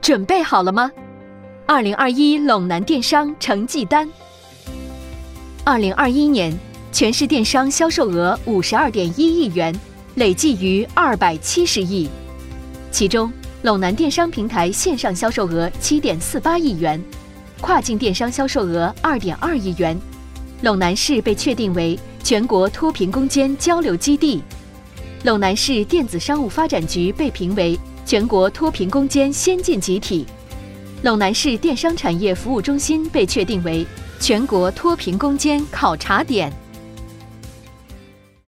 准备好了吗？2021陇南电商成绩单。2021年，全市电商销售额52.1亿元，累计逾270亿。其中，陇南电商平台线上销售额7.48亿元，跨境电商销售额2.2亿元。陇南市被确定为全国脱贫攻坚交流基地，陇南市电子商务发展局被评为全国脱贫攻坚先进集体，陇南市电商产业服务中心被确定为全国脱贫攻坚考察点。